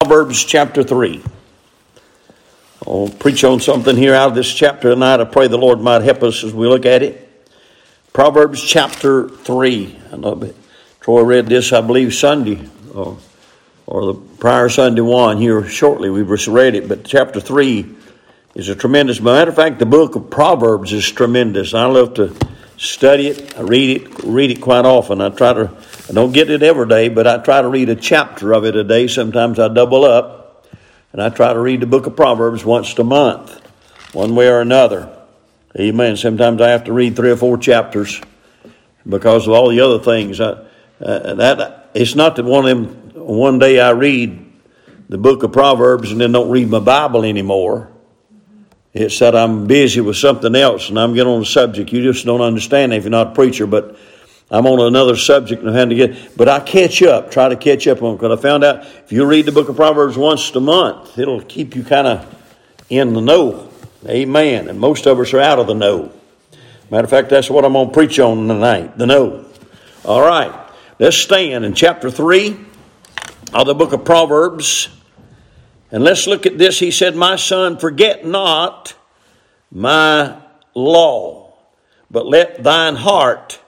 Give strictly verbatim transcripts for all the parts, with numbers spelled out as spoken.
Proverbs chapter three. I'll preach on something here out of this chapter tonight. I pray the Lord might help us as we look at it. Proverbs chapter three. I know Troy read this, I believe, Sunday, or, or the prior Sunday one here shortly. We've just read it, but chapter three is a tremendous. Matter of fact, the book of Proverbs is tremendous. I love to study it. I read it, read it quite often. I try to, I don't get it every day, but I try to read a chapter of it a day. Sometimes I double up, and I try to read the book of Proverbs once a month, one way or another. Amen. Sometimes I have to read three or four chapters because of all the other things. I, uh, that it's not that one of them. One day I read the book of Proverbs and then don't read my Bible anymore. It's that I'm busy with something else and I'm getting on a subject. You just don't understand if you're not a preacher, but I'm on another subject and I'm having to get, but I catch up, try to catch up on it, because I found out if you read the book of Proverbs once a month, it'll keep you kind of in the know. Amen. And most of us are out of the know. Matter of fact, that's what I'm going to preach on tonight, the know. All right. Let's stand in chapter three of the book of Proverbs. And let's look at this. He said, "My son, forget not my law, but let thine heart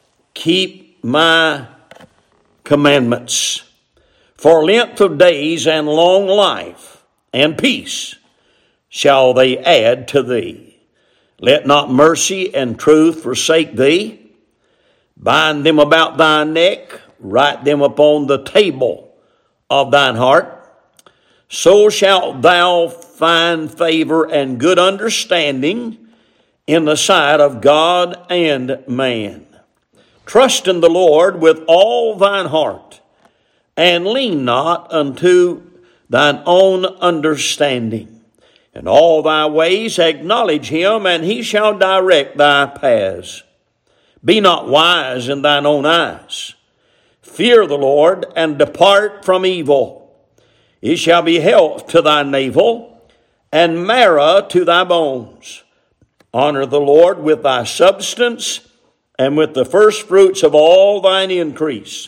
keep my commandments. For length of days and long life and peace shall they add to thee. Let not mercy and truth forsake thee. Bind them about thy neck, write them upon the table of thine heart. So shalt thou find favor and good understanding in the sight of God and man. Trust in the Lord with all thine heart, and lean not unto thine own understanding. In all thy ways acknowledge him, and he shall direct thy paths. Be not wise in thine own eyes. Fear the Lord, and depart from evil. It shall be health to thy navel, and marrow to thy bones. Honor the Lord with thy substance, and with the first fruits of all thine increase.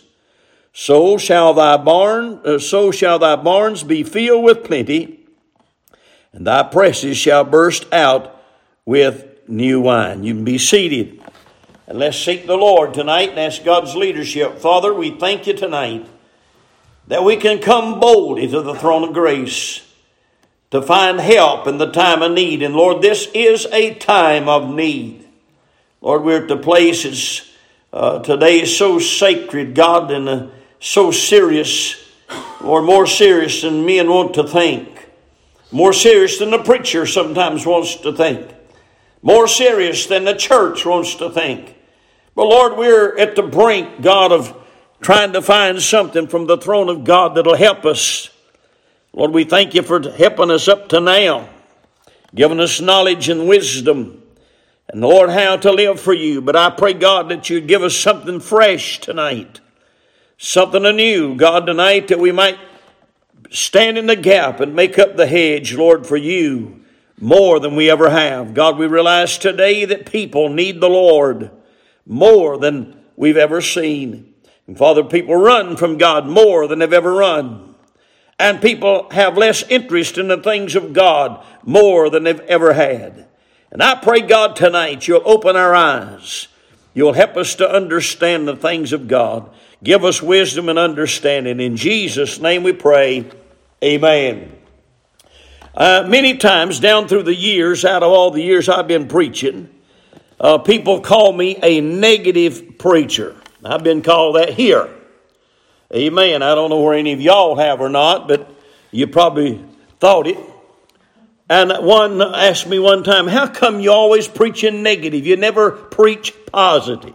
So shall thy barn, uh, so shall thy barns be filled with plenty, and thy presses shall burst out with new wine." You can be seated, and let's seek the Lord tonight and ask God's leadership. Father, we thank you tonight that we can come boldly to the throne of grace to find help in the time of need. And Lord, this is a time of need. Lord, we're at the place is, uh, today is so sacred, God, and uh, so serious. Lord, more serious than men want to think. More serious than the preacher sometimes wants to think. More serious than the church wants to think. But Lord, we're at the brink, God, of trying to find something from the throne of God that'll help us. Lord, we thank you for helping us up to now, giving us knowledge and wisdom, and Lord, how to live for you. But I pray, God, that you'd give us something fresh tonight, something anew, God, tonight, that we might stand in the gap and make up the hedge, Lord, for you more than we ever have. God, we realize today that people need the Lord more than we've ever seen. And Father, people run from God more than they've ever run. And people have less interest in the things of God more than they've ever had. And I pray, God, tonight you'll open our eyes. You'll help us to understand the things of God. Give us wisdom and understanding. In Jesus' name we pray. Amen. Uh, many times down through the years, out of all the years I've been preaching, uh, people call me a negative preacher. I've been called that here. Amen. I don't know where any of y'all have or not, but you probably thought it. And one asked me one time, "How come you always preaching negative? You never preach positive?"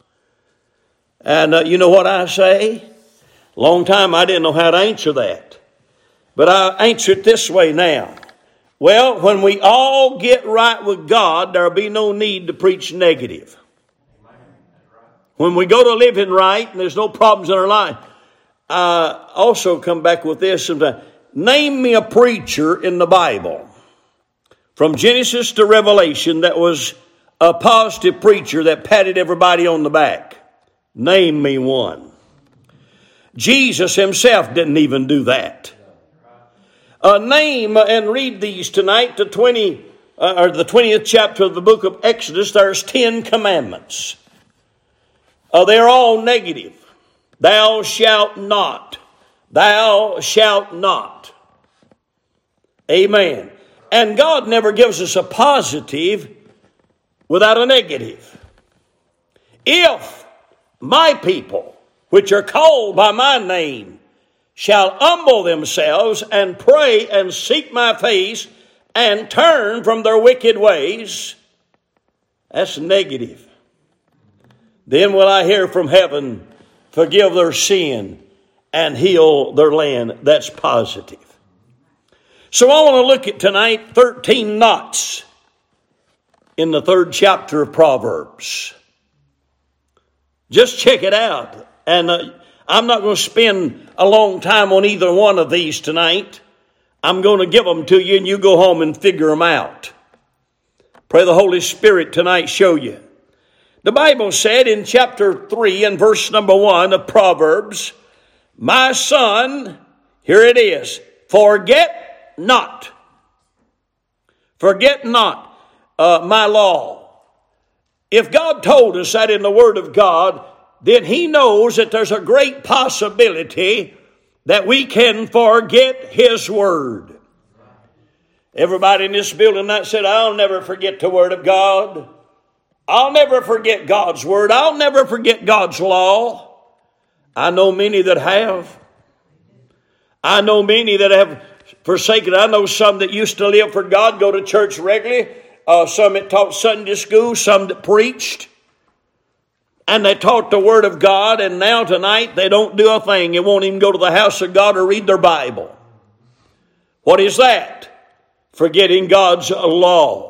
And uh, you know what I say? Long time I didn't know how to answer that. But I answer it this way now. Well, when we all get right with God, there'll be no need to preach negative. When we go to living right and there's no problems in our life, I also come back with this sometimes. Name me a preacher in the Bible, from Genesis to Revelation, that was a positive preacher that patted everybody on the back. Name me one. Jesus himself didn't even do that. Uh, name and read these tonight, the twenty uh, or the twentieth chapter of the book of Exodus. There's ten commandments. Uh, they're all negative. Thou shalt not. Thou shalt not. Amen. And God never gives us a positive without a negative. If my people, which are called by my name, shall humble themselves and pray and seek my face and turn from their wicked ways, that's negative. Then will I hear from heaven, forgive their sin, and heal their land. That's positive. So I want to look at tonight thirteen nots in the third chapter of Proverbs. Just check it out. And uh, I'm not going to spend a long time on either one of these tonight. I'm going to give them to you and you go home and figure them out. Pray the Holy Spirit tonight show you. The Bible said in chapter three and verse number one of Proverbs, my son, here it is, forget not. Forget not uh, my law. If God told us that in the Word of God, then He knows that there's a great possibility that we can forget His Word. Everybody in this building that said, I'll never forget the Word of God. I'll never forget God's Word. I'll never forget God's law. I know many that have. I know many that have forsaken. I know some that used to live for God, go to church regularly. Uh, some that taught Sunday school, some that preached. And they taught the Word of God, and now tonight they don't do a thing. They won't even go to the house of God or read their Bible. What is that? Forgetting God's law.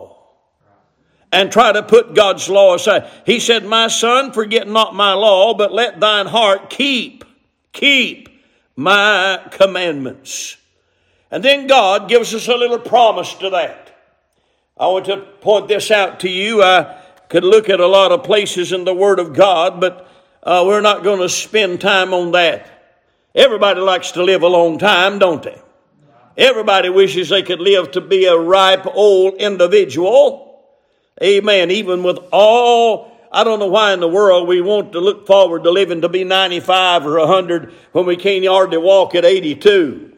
And try to put God's law aside. He said, my son, forget not my law, but let thine heart keep, keep my commandments. And then God gives us a little promise to that. I want to point this out to you. I could look at a lot of places in the Word of God, but uh, we're not going to spend time on that. Everybody likes to live a long time, don't they? Everybody wishes they could live to be a ripe old individual. Amen. Even with all, I don't know why in the world we want to look forward to living to be ninety-five or one hundred when we can't hardly walk at eighty-two.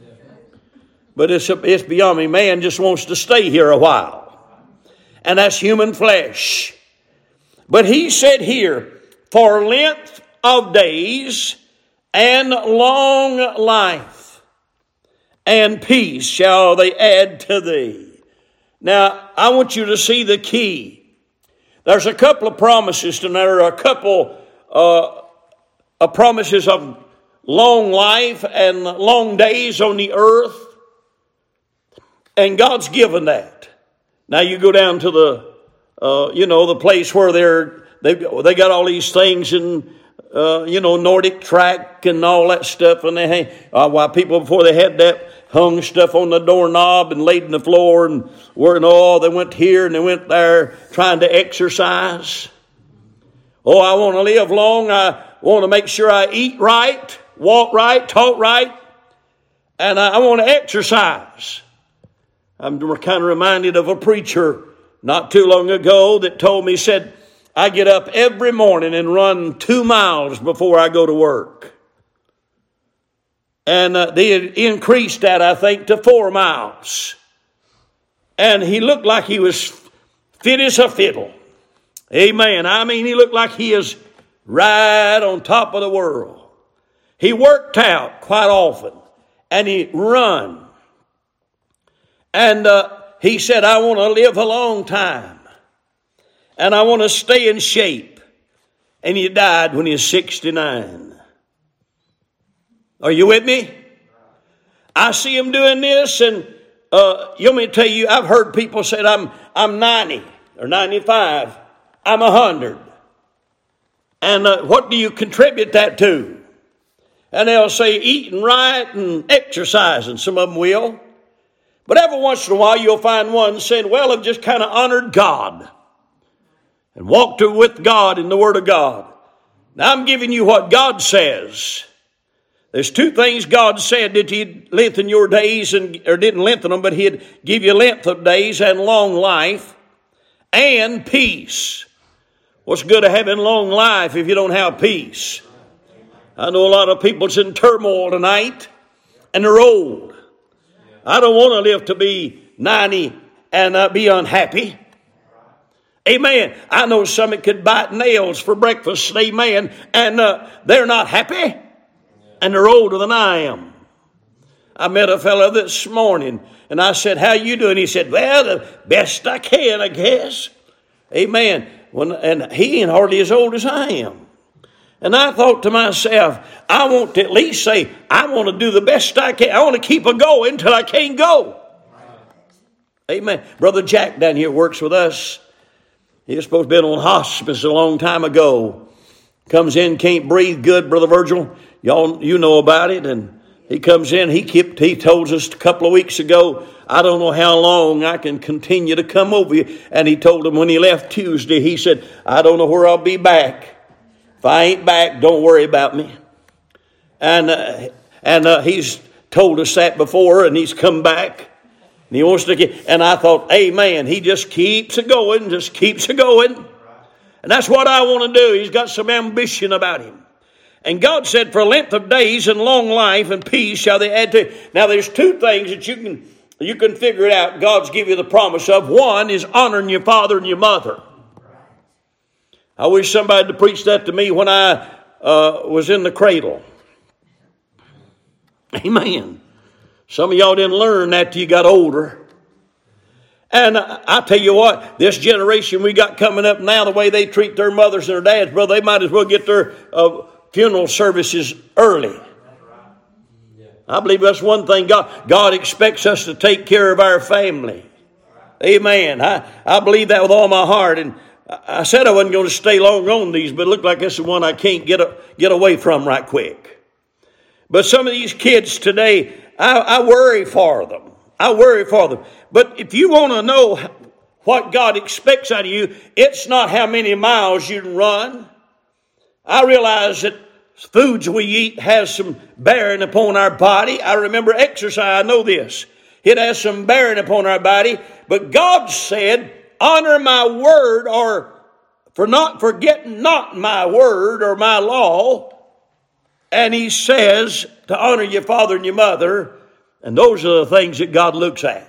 But it's, it's beyond me. Man just wants to stay here a while. And that's human flesh. But he said here, for length of days and long life and peace shall they add to thee. Now, I want you to see the key. There's a couple of promises tonight, or a couple uh, of promises of long life and long days on the earth. And God's given that. Now you go down to the, uh, you know, the place where they're, they they got all these things in, uh, you know, Nordic track and all that stuff. And they hang, uh, why people before they had that hung stuff on the doorknob and laid in the floor and were and all. They went here and they went there trying to exercise. Oh, I want to live long. I want to make sure I eat right, walk right, talk right, and I, I want to exercise. I'm kind of reminded of a preacher not too long ago that told me, said, I get up every morning and run two miles before I go to work. And uh, they increased that, I think, to four miles. And he looked like he was fit as a fiddle. Amen. I mean, he looked like he is right on top of the world. He worked out quite often. And he run. And uh, he said, I want to live a long time. And I want to stay in shape. And he died when he was sixty-nine. Are you with me? I see him doing this, and uh, you want me to tell you, I've heard people say, I'm I'm ninety or ninety-five. I'm one hundred. And uh, what do you contribute that to? And they'll say eating right and exercising. Some of them will. But every once in a while you'll find one saying, well, I've just kind of honored God and walked with God in the Word of God. Now I'm giving you what God says. There's two things God said that He'd lengthen your days, and or didn't lengthen them, but He'd give you length of days and long life and peace. What's good of having long life if you don't have peace? I know a lot of people that's in turmoil tonight, and they're old. I don't want to live to be ninety and uh, be unhappy. Amen. I know some that could bite nails for breakfast. Amen. And uh, they're not happy. And they're older than I am. I met a fellow this morning, and I said, "How you doing?" He said, "Well, the best I can, I guess." Amen. When, and he ain't hardly as old as I am. And I thought to myself, I want to at least say, I want to do the best I can. I want to keep a going until I can't go. Amen. Brother Jack down here works with us. He was supposed to be on hospice a long time ago. Comes in, can't breathe good, Brother Virgil. Y'all, you know about it. And he comes in, he kept, he told us a couple of weeks ago, I don't know how long I can continue to come over you. And he told him when he left Tuesday, he said, I don't know where I'll be back. If I ain't back, don't worry about me. And uh, and uh, he's told us that before, and he's come back. And he wants to get, and I thought, amen, he just keeps it going, just keeps it going. And that's what I want to do. He's got some ambition about him. And God said, for length of days and long life and peace shall they add to. Now there's two things that you can you can figure it out. God's give you the promise of. One is honoring your father and your mother. I wish somebody to preach that to me when I uh, was in the cradle. Amen. Some of y'all didn't learn that till you got older. And I, I tell you what, this generation we got coming up now, the way they treat their mothers and their dads, brother, they might as well get their uh, funeral services early. I believe that's one thing God, God expects us to take care of our family. Amen. I, I believe that with all my heart. And I said I wasn't going to stay long on these, but it looked like this is one I can't get a, get away from right quick. But some of these kids today, I, I worry for them. I worry for them. But if you want to know what God expects out of you, it's not how many miles you can run. I realize that foods we eat has some bearing upon our body. I remember exercise. I know this. It has some bearing upon our body. But God said, honor my word, or for not forgetting not my word or my law. And he says to honor your father and your mother. And those are the things that God looks at.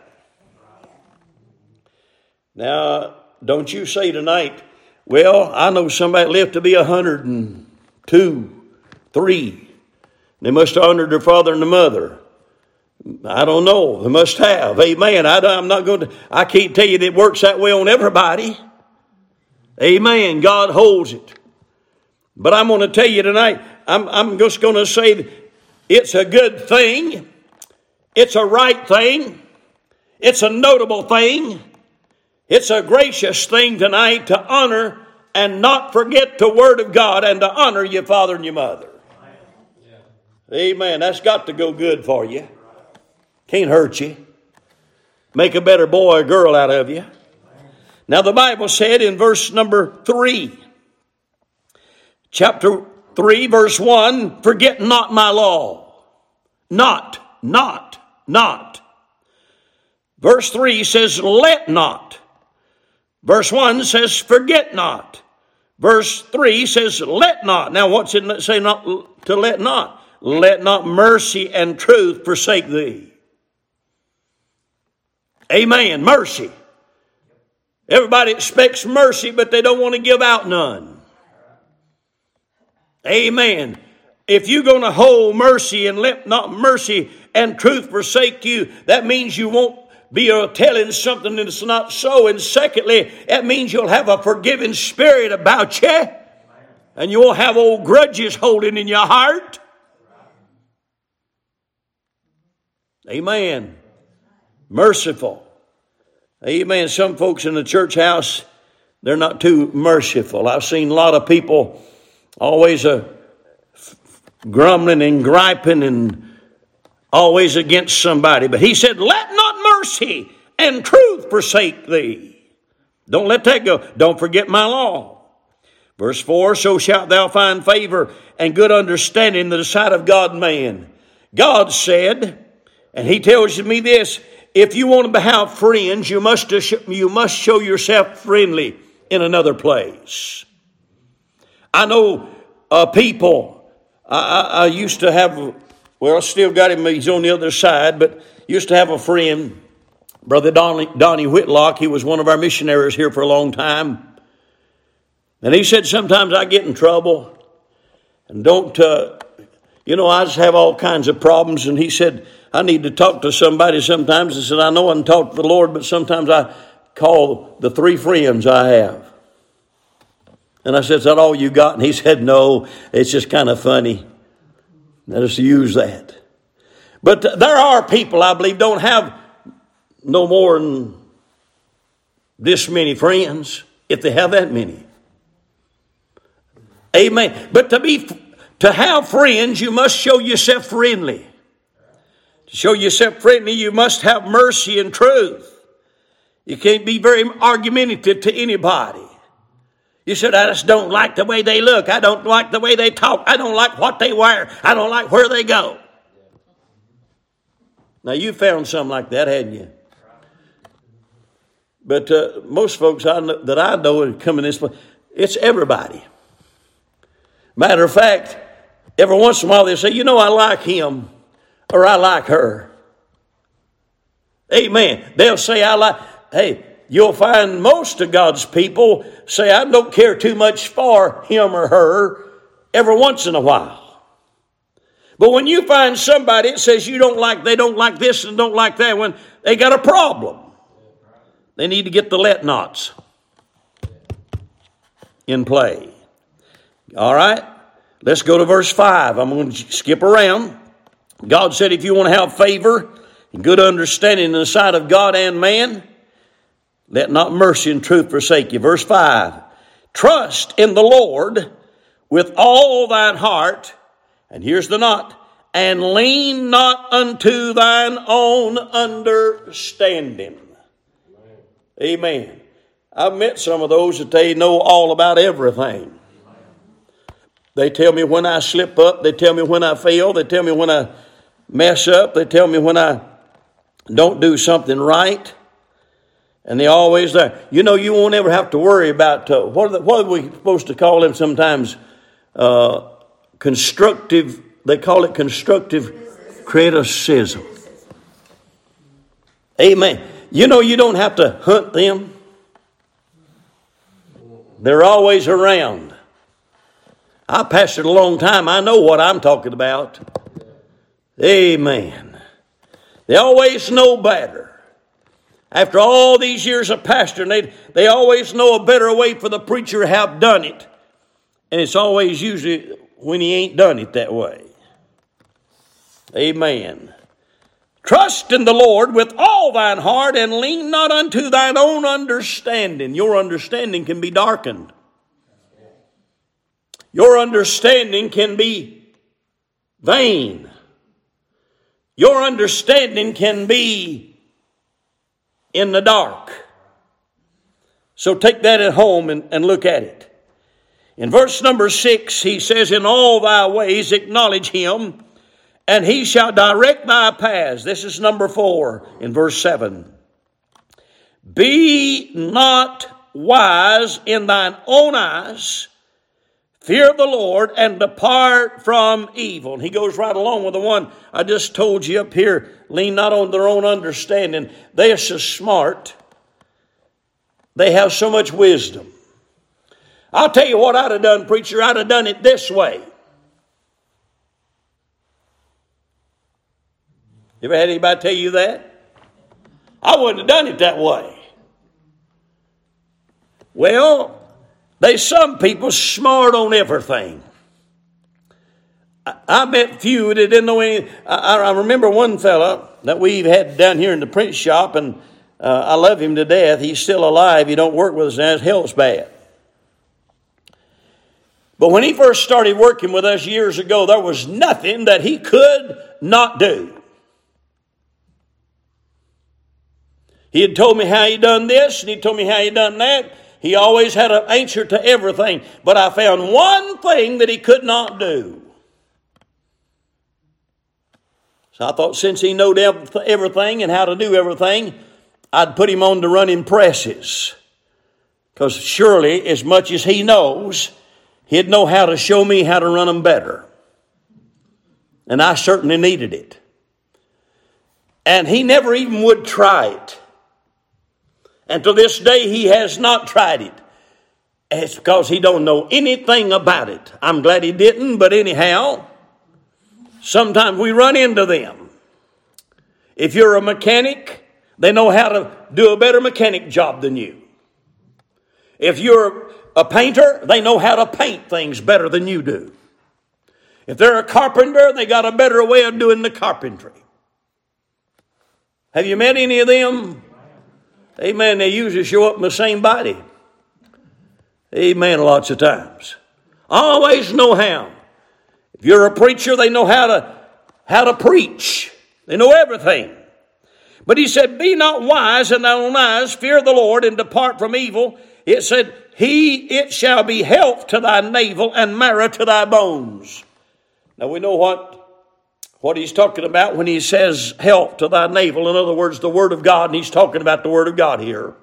Now, don't you say tonight, well, I know somebody lived to be one hundred and two, three. They must have honored their father and their mother. I don't know. They must have. Amen. I, I'm not going to, I can't tell you that it works that way on everybody. Amen. God holds it. But I'm going to tell you tonight, I'm, I'm just going to say it's a good thing. It's a right thing. It's a notable thing. It's a gracious thing tonight to honor and not forget the word of God and to honor your father and your mother. Amen. That's got to go good for you. Can't hurt you. Make a better boy or girl out of you. Now the Bible said in verse number three, chapter three, verse one, forget not my law. Not, not, not. Verse three says, let not. Verse one says, forget not. Verse three says, let not. Now what's it say not to let not? Let not mercy and truth forsake thee. Amen. Mercy. Everybody expects mercy, but they don't want to give out none. Amen. If you're going to hold mercy and let not mercy and truth forsake you, that means you won't be uh, telling something that's not so. And secondly, that means you'll have a forgiving spirit about you. And you won't have old grudges holding in your heart. Amen. Merciful. Amen. Some folks in the church house, they're not too merciful. I've seen a lot of people always uh, grumbling and griping and always against somebody. But he said, let not mercy and truth forsake thee. Don't let that go. Don't forget my law. Verse four, so shalt thou find favor and good understanding in the sight of God and man. God said, and he tells me this, if you want to have friends, you must, you must show yourself friendly in another place. I know uh, people, I, I, I used to have, well, I still got him, he's on the other side, but used to have a friend, Brother Donnie, Donnie Whitlock. He was one of our missionaries here for a long time. And he said, sometimes I get in trouble and don't, uh, you know, I just have all kinds of problems. And he said, I need to talk to somebody sometimes. He said, I know I can talk to the Lord, but sometimes I call the three friends I have. And I said, is that all you got? And he said, no, it's just kind of funny. Let us use that. But there are people, I believe, don't have no more than this many friends, if they have that many. Amen. But to be, to have friends, you must show yourself friendly. To show yourself friendly, you must have mercy and truth. You can't be very argumentative to anybody. You said, I just don't like the way they look. I don't like the way they talk. I don't like what they wear. I don't like where they go. Now, you found something like that, hadn't you? But uh, most folks I know, that I know are coming this way, it's everybody. Matter of fact, every once in a while they say, you know, I like him or I like her. Amen. They'll say, I like, hey, you'll find most of God's people say, I don't care too much for him or her every once in a while. But when you find somebody that says you don't like, they don't like this and don't like that, when they got a problem, they need to get the let nots in play. All right, let's go to verse five. I'm going to skip around. God said, if you want to have favor and good understanding in the sight of God and man, let not mercy and truth forsake you. Verse five, trust in the Lord with all thine heart, and here's the not, and lean not unto thine own understanding. Amen. Amen. I've met some of those that they know all about everything. They tell me when I slip up. They tell me when I fail. They tell me when I mess up. They tell me when I don't do something right. And they always there. You know, you won't ever have to worry about, uh, what, are the, what are we supposed to call them sometimes? Uh, constructive, they call it constructive criticism. Amen. You know, you don't have to hunt them. They're always around. I pastored a long time. I know what I'm talking about. Amen. They always know better. After all these years of pastoring, they, they always know a better way for the preacher to have done it. And it's always usually when he ain't done it that way. Amen. Trust in the Lord with all thine heart and lean not unto thine own understanding. Your understanding can be darkened. Your understanding can be vain. Your understanding can be in the dark. So take that at home and, and look at it. In verse number six, he says, in all thy ways acknowledge him, and he shall direct thy paths. This is number four in verse seven. Be not wise in thine own eyes. Fear the Lord and depart from evil. And he goes right along with the one I just told you up here. Lean not on their own understanding. They are so smart. They have so much wisdom. I'll tell you what I'd have done, preacher. I'd have done it this way. You ever had anybody tell you that? I wouldn't have done it that way. Well, there's some people smart on everything. I, I met few that didn't know any. I, I remember one fella that we've had down here in the print shop, and uh, I love him to death. He's still alive. He don't work with us now. His health's bad. But when he first started working with us years ago, there was nothing that he could not do. He had told me how he done this, and he told me how he done that. He always had an answer to everything. But I found one thing that he could not do. So I thought since he knowed everything and how to do everything, I'd put him on to running presses. Because surely, as much as he knows, he'd know how to show me how to run them better. And I certainly needed it. And he never even would try it. And to this day, he has not tried it. It's because he don't know anything about it. I'm glad he didn't, but anyhow, sometimes we run into them. If you're a mechanic, they know how to do a better mechanic job than you. If you're a painter, they know how to paint things better than you do. If they're a carpenter, they got a better way of doing the carpentry. Have you met any of them? Amen. They usually show up in the same body. Amen. Lots of times. Always know how. If you're a preacher, they know how to, how to preach. They know everything. But he said, be not wise in thine own eyes, fear the Lord, and depart from evil. It said, he, it shall be health to thy navel and marrow to thy bones. Now we know what, what he's talking about when he says health to thy navel. In other words, the Word of God, and he's talking about the Word of God here.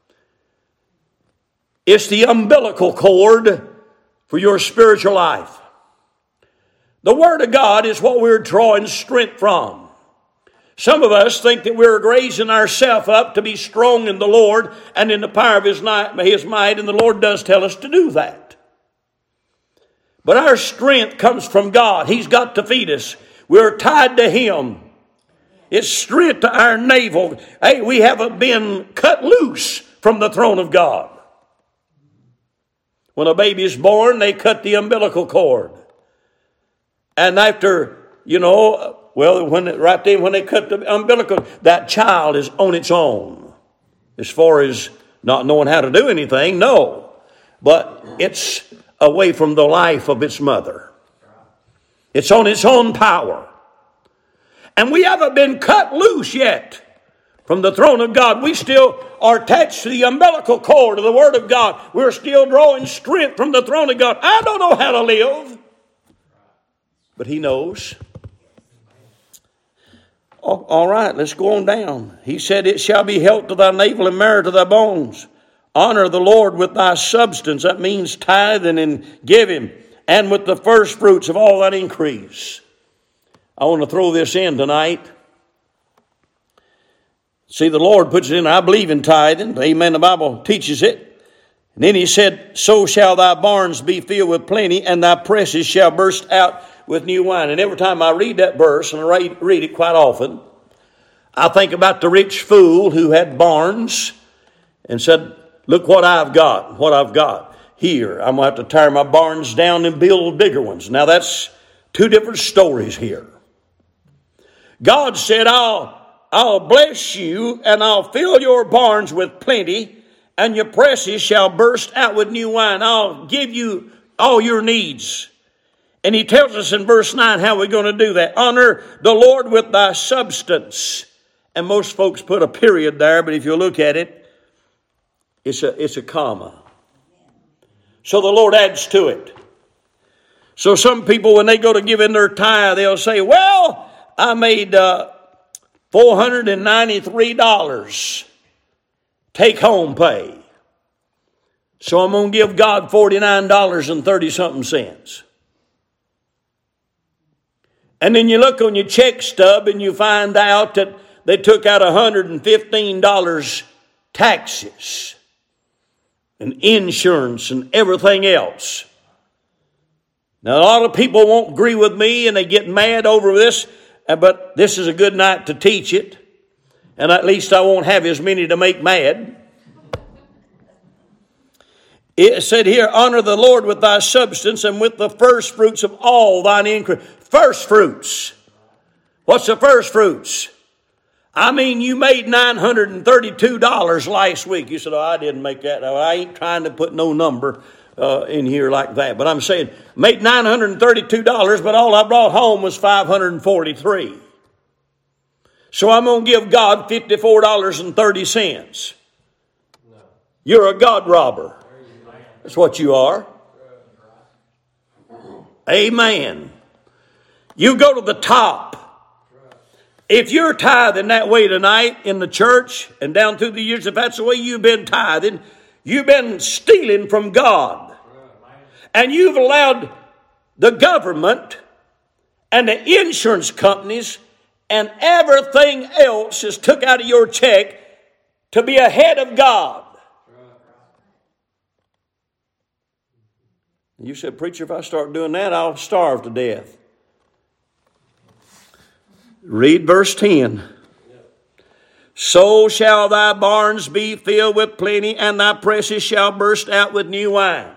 It's the umbilical cord for your spiritual life. The Word of God is what we're drawing strength from. Some of us think that we're raising ourselves up to be strong in the Lord and in the power of His might, and the Lord does tell us to do that. But our strength comes from God. He's got to feed us. We're tied to Him. It's strength to our navel. Hey, we haven't been cut loose from the throne of God. When a baby is born, they cut the umbilical cord. And after, you know, well, when right then when they cut the umbilical, that child is on its own. As far as not knowing how to do anything, no. But it's away from the life of its mother. It's on its own power. And we haven't been cut loose yet from the throne of God. We still are attached to the umbilical cord of the Word of God. We're still drawing strength from the throne of God. I don't know how to live, but He knows. Oh, all right, let's go on down. He said, it shall be health to thy navel and marrow to thy bones. Honor the Lord with thy substance. That means tithing and giving. And with the first fruits of all that increase. I want to throw this in tonight. See, the Lord puts it in. I believe in tithing. Amen. The Bible teaches it. And then He said, so shall thy barns be filled with plenty, and thy presses shall burst out with new wine. And every time I read that verse, and I read, read it quite often, I think about the rich fool who had barns and said, look what I've got, what I've got here. I'm going to have to tear my barns down and build bigger ones. Now that's two different stories here. God said, I'll, I'll bless you and I'll fill your barns with plenty, and your presses shall burst out with new wine. I'll give you all your needs. And He tells us in verse nine how we're going to do that. Honor the Lord with thy substance. And most folks put a period there, but if you look at it, it's a, it's a comma. So the Lord adds to it. So some people, when they go to give in their tithe, they'll say, well, I made uh, four hundred ninety-three dollars take home pay. So I'm going to give God forty-nine dollars and thirty-something cents. And then you look on your check stub and you find out that they took out one hundred fifteen dollars taxes and insurance and everything else. Now, a lot of people won't agree with me and they get mad over this, but this is a good night to teach it. And at least I won't have as many to make mad. It said here, honor the Lord with thy substance and with the first fruits of all thine increase. First fruits. What's the first fruits? I mean, you made nine hundred thirty-two dollars last week. You said, oh, I didn't make that. I ain't trying to put no number uh, in here like that. But I'm saying, made nine hundred thirty-two dollars, but all I brought home was five hundred forty-three dollars. So I'm going to give God fifty-four dollars and thirty cents. You're a God robber. That's what you are. Amen. You go to the top. If you're tithing that way tonight in the church and down through the years, if that's the way you've been tithing, you've been stealing from God. And you've allowed the government and the insurance companies and everything else is took out of your check to be ahead of God. You said, preacher, if I start doing that, I'll starve to death. Read verse ten. So shall thy barns be filled with plenty, and thy presses shall burst out with new wine.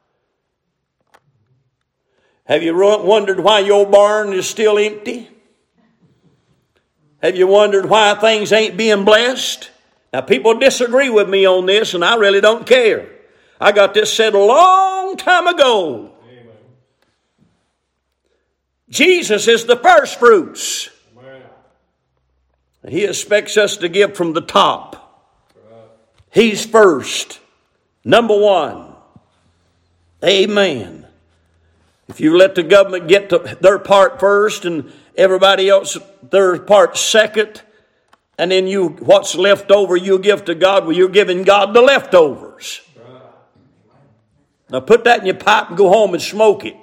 Have you wondered why your barn is still empty? Have you wondered why things ain't being blessed? Now, people disagree with me on this, and I really don't care. I got this said a long time ago. Amen. Jesus is the first fruits. Amen. And He expects us to give from the top. Right. He's first. Number one. Amen. If you let the government get to their part first and everybody else their part second, and then you what's left over you give to God, well, you're giving God the leftovers. Now put that in your pipe and go home and smoke it.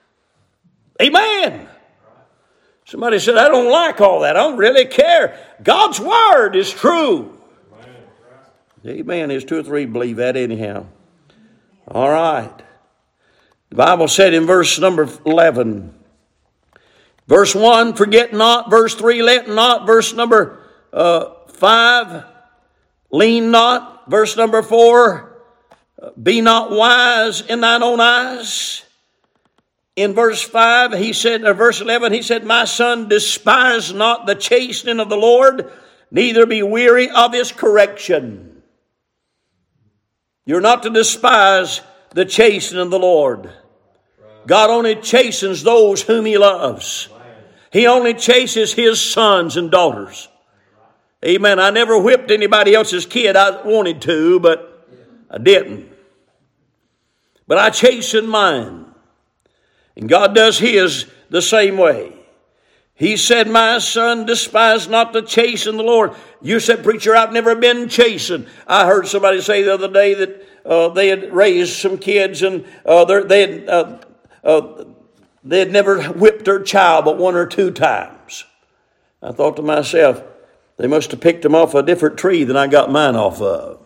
Amen. Somebody said, I don't like all that. I don't really care. God's word is true. Amen. There's two or three believe that anyhow. All right. The Bible said in verse number eleven, verse one, forget not. Verse three, let not. Verse number uh, five, lean not. Verse number four, be not wise in thine own eyes. In verse five, he said, or verse eleven, he said, my son, despise not the chastening of the Lord, neither be weary of his correction. You're not to despise the chastening of the Lord. God only chastens those whom He loves. He only chases His sons and daughters. Amen. I never whipped anybody else's kid. I wanted to, but I didn't. But I chastened mine. And God does His the same way. He said, my son, despise not the chastening of the Lord. You said, preacher, I've never been chastened. I heard somebody say the other day that uh, they had raised some kids and uh, they had uh, uh, they had never whipped their child but one or two times. I thought to myself, they must have picked them off a different tree than I got mine off of.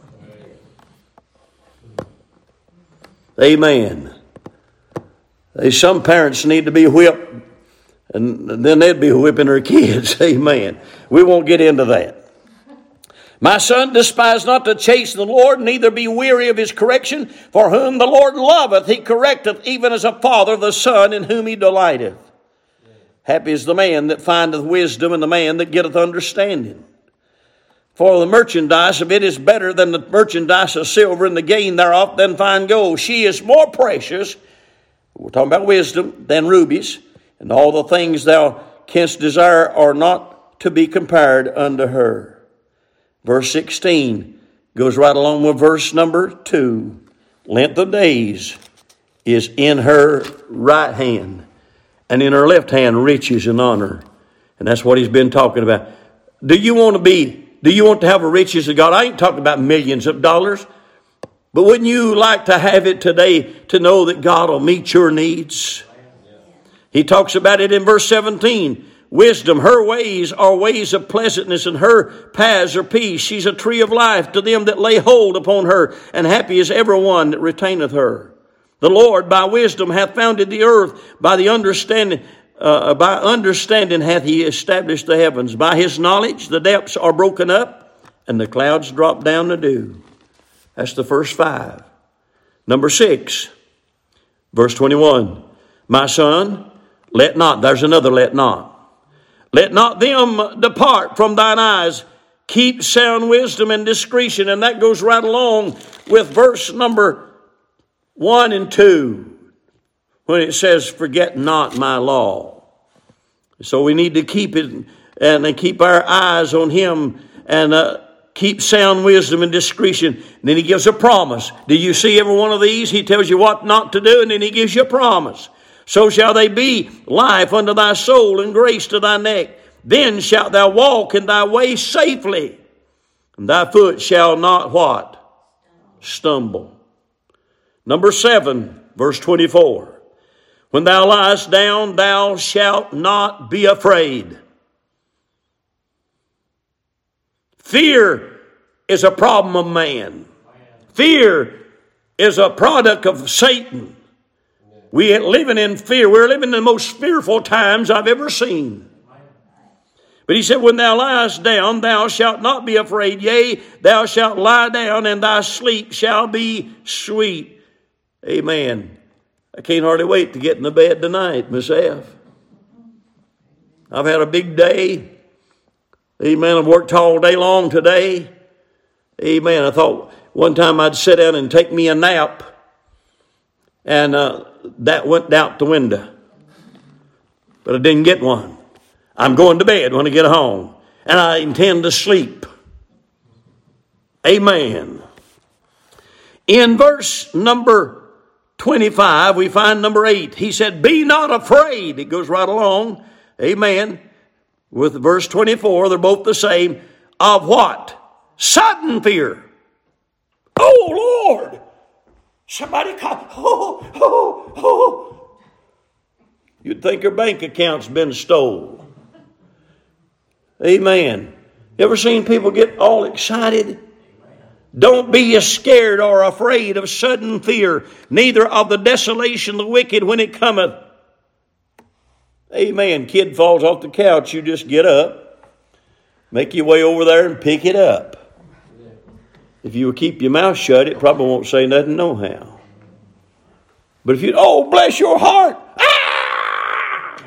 Amen. They, some parents need to be whipped, and then they'd be whipping their kids. Amen. We won't get into that. My son, despise not the chastening of the Lord, neither be weary of His correction. For whom the Lord loveth, He correcteth, even as a father the son in whom He delighteth. Happy is the man that findeth wisdom, and the man that getteth understanding. For the merchandise of it is better than the merchandise of silver, and the gain thereof than fine gold. She is more precious, we're talking about wisdom, than rubies, and all the things thou canst desire are not to be compared unto her. Verse sixteen goes right along with verse number two. Length of days is in her right hand, and in her left hand riches and honor. And that's what he's been talking about. Do you want to be, do you want to have the riches of God? I ain't talking about millions of dollars, but wouldn't you like to have it today to know that God will meet your needs? He talks about it in verse seventeen. Wisdom, her ways are ways of pleasantness, and her paths are peace. She's a tree of life to them that lay hold upon her, and happy is every one that retaineth her. The Lord by wisdom hath founded the earth, by the understanding, uh, by understanding hath He established the heavens. By His knowledge the depths are broken up, and the clouds drop down to dew. That's the first five. Number six, verse twenty-one. My son, let not, there's another let not. Let not them depart from thine eyes. Keep sound wisdom and discretion. And that goes right along with verse number one and two, when it says, forget not my law. So we need to keep it and keep our eyes on Him and uh, keep sound wisdom and discretion. And then he gives a promise. Do you see every one of these? He tells you what not to do, and then he gives you a promise. So shall they be life unto thy soul and grace to thy neck. Then shalt thou walk in thy way safely, and thy foot shall not what? Stumble. Number seven, verse twenty-four. When thou liest down, thou shalt not be afraid. Fear is a problem of man. Fear is a product of Satan. We are living in fear. We're living in the most fearful times I've ever seen. But he said, when thou liest down, thou shalt not be afraid. Yea, thou shalt lie down, and thy sleep shall be sweet. Amen. I can't hardly wait to get in the bed tonight myself. I've had a big day. Amen. I've worked all day long today. Amen. I thought one time I'd sit down and take me a nap. And uh, that went out the window. But I didn't get one. I'm going to bed when I get home. And I intend to sleep. Amen. In verse number twenty-five, we find number eight. He said, be not afraid. It goes right along. Amen. With verse twenty-four, they're both the same. Of what? Sudden fear. Oh, Lord. Somebody call. Oh, oh, oh. You'd think your bank account's been stole. Amen. You ever seen people get all excited? Don't be scared or afraid of sudden fear, neither of the desolation of the wicked when it cometh. Amen. Kid falls off the couch, you just get up, make your way over there and pick it up. If you will keep your mouth shut, it probably won't say nothing no how. But if you, oh, bless your heart. Ah!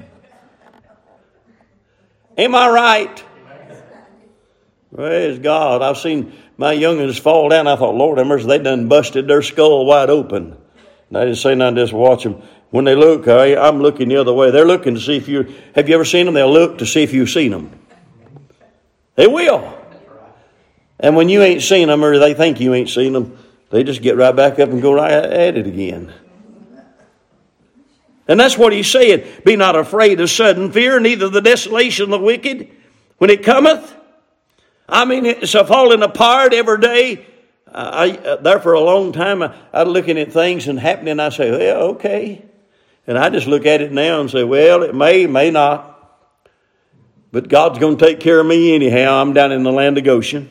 Am I right? Praise God. I've seen my young'uns fall down. I thought, Lord have mercy, they done busted their skull wide open. And I didn't say nothing, just watch them. When they look, I, I'm looking the other way. They're looking to see if you, have you ever seen them? They'll look to see if you've seen them. They will. And when you ain't seen them, or they think you ain't seen them, they just get right back up and go right at it again. And that's what he's saying. Be not afraid of sudden fear, neither the desolation of the wicked when it cometh. I mean, it's a falling apart every day. I, I there for a long time, I, I'm looking at things and happening. I say, well, okay. And I just look at it now and say, well, it may, may not. But God's going to take care of me anyhow. I'm down in the land of Goshen.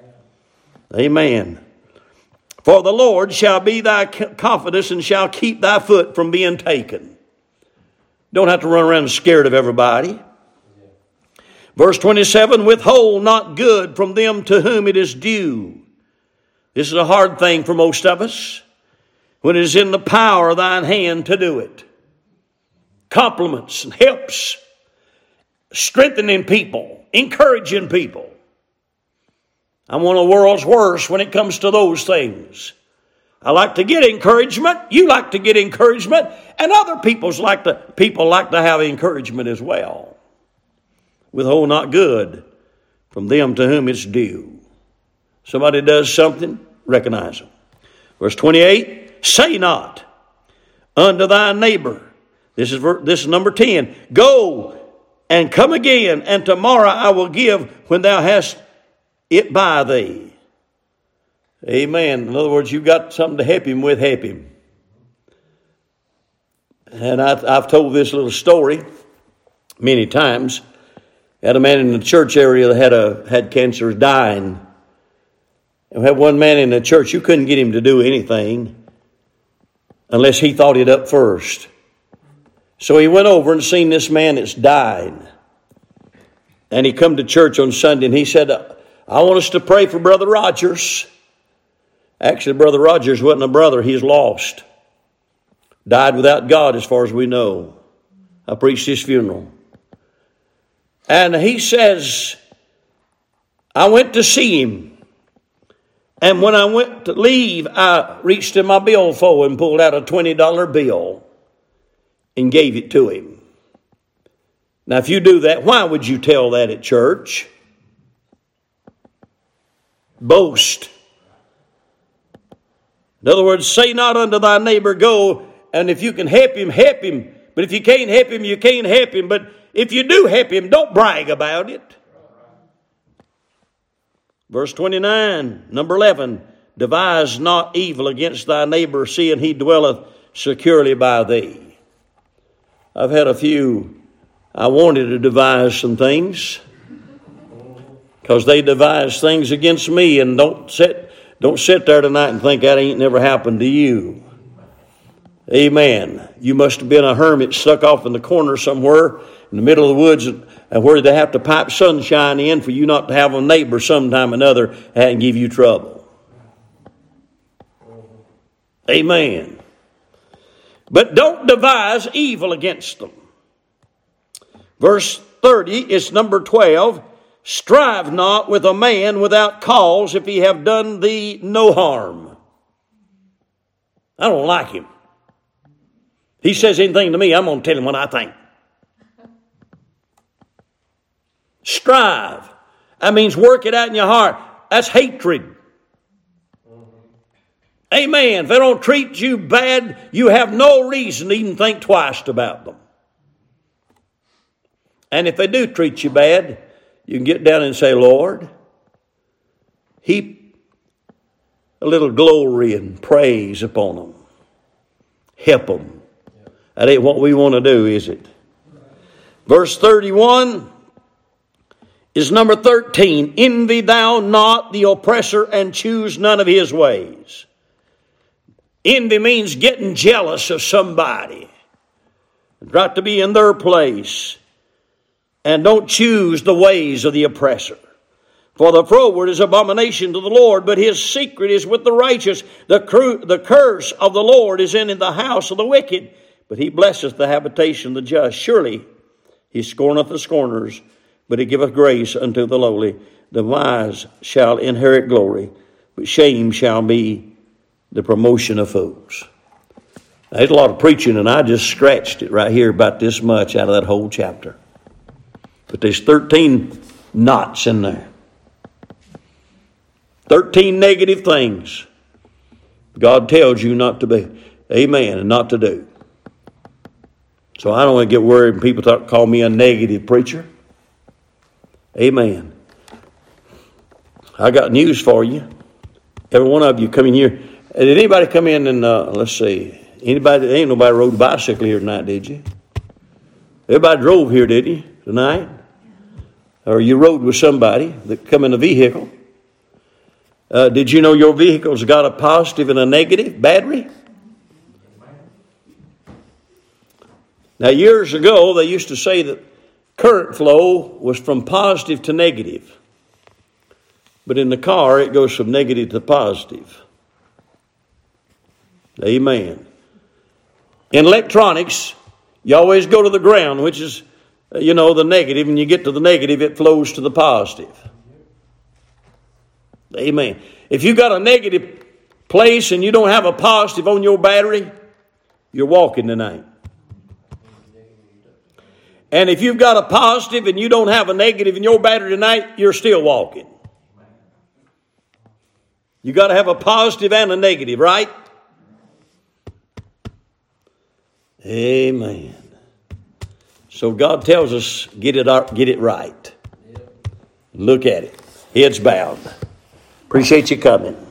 Amen. For the Lord shall be thy confidence and shall keep thy foot from being taken. Don't have to run around scared of everybody. Verse twenty-seven, withhold not good from them to whom it is due. This is a hard thing for most of us. When it is in the power of thine hand to do it. Compliments and helps. Strengthening people. Encouraging people. I'm one of the world's worst when it comes to those things. I like to get encouragement. You like to get encouragement. And other people's like to, people like to have encouragement as well. Withhold not good from them to whom it's due. Somebody does something, recognize them. Verse twenty-eight, say not unto thy neighbor. This is, this is number ten. Go and come again, and tomorrow I will give when thou hast it by thee. Amen. In other words, you've got something to help him with, help him. And I've, I've told this little story many times. I had a man in the church area that had a had cancer, dying. And we had one man in the church, you couldn't get him to do anything unless he thought it up first. So he went over and seen this man that's dying. And he come to church on Sunday and he said, I want us to pray for Brother Rogers. Actually, Brother Rogers wasn't a brother. He's lost. Died without God as far as we know. I preached his funeral. And he says, I went to see him. And when I went to leave, I reached in my billfold and pulled out a twenty dollar bill and gave it to him. Now, if you do that, why would you tell that at church? boast. In other words, say not unto thy neighbor, go, and if you can help him, help him. But if you can't help him, you can't help him. But if you do help him, don't brag about it. Verse twenty-nine, number eleven, devise not evil against thy neighbor, seeing he dwelleth securely by thee. I've had a few, I wanted to devise some things, because they devise things against me, and don't sit, don't sit there tonight and think that ain't never happened to you. Amen. You must have been a hermit stuck off in the corner somewhere in the middle of the woods, and where they have to pipe sunshine in for you not to have a neighbor sometime or another and give you trouble. Amen. But don't devise evil against them. Verse thirty, it's number twelve. Strive not with a man without cause if he have done thee no harm. I don't like him. He says anything to me, I'm going to tell him what I think. Strive. That means work it out in your heart. That's hatred. Amen. If they don't treat you bad, you have no reason to even think twice about them. And if they do treat you bad, you can get down and say, Lord, heap a little glory and praise upon them. Help them. That ain't what we want to do, is it? Verse thirty-one is number thirteen. Envy thou not the oppressor, and choose none of his ways. Envy means getting jealous of somebody. Got to be in their place. And don't choose the ways of the oppressor. For the froward is abomination to the Lord, but his secret is with the righteous. The, cru- the curse of the Lord is in the house of the wicked, but he blesseth the habitation of the just. Surely he scorneth the scorners, but he giveth grace unto the lowly. The wise shall inherit glory, but shame shall be the promotion of fools. Now, there's a lot of preaching, and I just scratched it right here about this much out of that whole chapter. But there's thirteen knots in there. thirteen negative things God tells you not to be. Amen. And not to do. So I don't want to get worried when people talk, call me a negative preacher. Amen. I got news for you. Every one of you come in here. Did anybody come in and, uh, let's see, anybody, ain't nobody rode a bicycle here tonight, did you? Everybody drove here, did you, tonight? Or you rode with somebody that come in a vehicle. Uh, did you know your vehicle's got a positive and a negative battery? Now, years ago, they used to say that current flow was from positive to negative. But in the car, it goes from negative to positive. Amen. In electronics, you always go to the ground, which is, you know, the negative. When you get to the negative, it flows to the positive. Amen. If you got a negative place and you don't have a positive on your battery, you're walking tonight. And if you've got a positive and you don't have a negative in your battery tonight, you're still walking. You got to have a positive and a negative, right? Amen. So God tells us, get it out, get it right. Look at it. Heads bowed. Appreciate you coming.